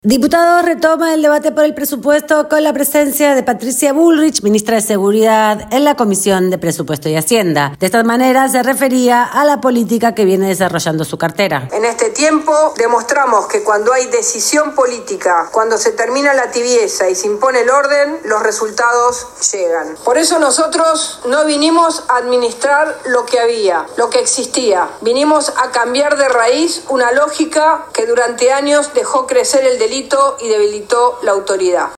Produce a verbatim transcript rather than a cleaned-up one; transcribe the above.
Diputados retoma el debate por el presupuesto con la presencia de Patricia Bullrich, ministra de Seguridad, en la Comisión de Presupuesto y Hacienda. De esta manera se refería a la política que viene desarrollando su cartera. En este tiempo demostramos que cuando hay decisión política, cuando se termina la tibieza y se impone el orden, los resultados llegan. Por eso nosotros no vinimos a administrar lo que había, lo que existía. Vinimos a cambiar de raíz una lógica que durante años dejó crecer el delito y debilitó la autoridad.